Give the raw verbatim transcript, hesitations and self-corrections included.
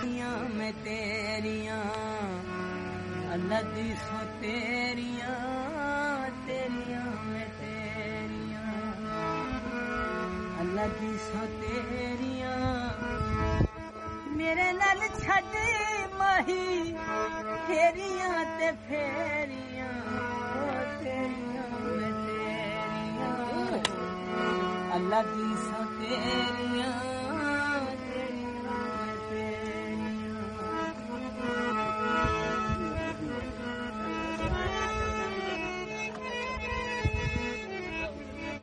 तेरियां मैं तेरियां अल्लाह दी सौ तेरियां तेरियां मैं तेरियां अल्लाह दी सौ तेरियां मेरे नाल छड़ माही फेरियां ते फेरियां तेरियां मैं तेरियां अल्लाह दी सौ तेरियां